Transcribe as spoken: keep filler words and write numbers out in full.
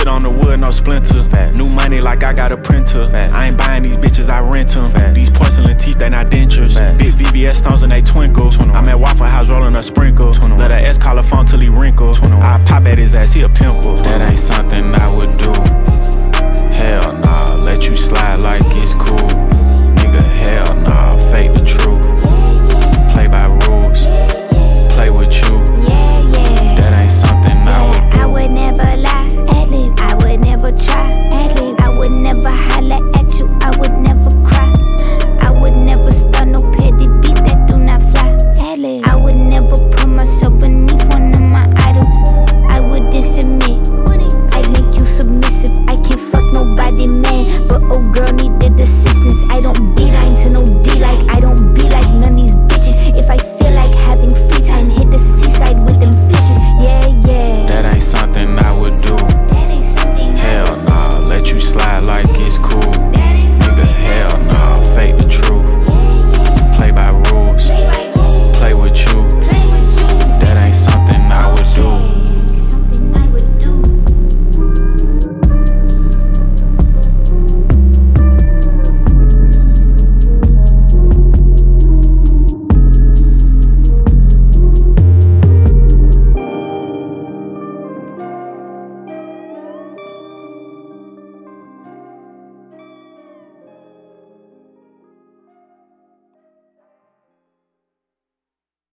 Wood on the wood, no splinter. Facts. New money like I got a printer. Facts. I ain't buying these bitches, I rent them. Facts. These porcelain teeth, they not dentures. Facts. Big V V S stones and they twinkle. I'm at Waffle House rolling a sprinkle. Let a S call a phone till he wrinkle. I pop at his ass, he a pimple. That ain't something I would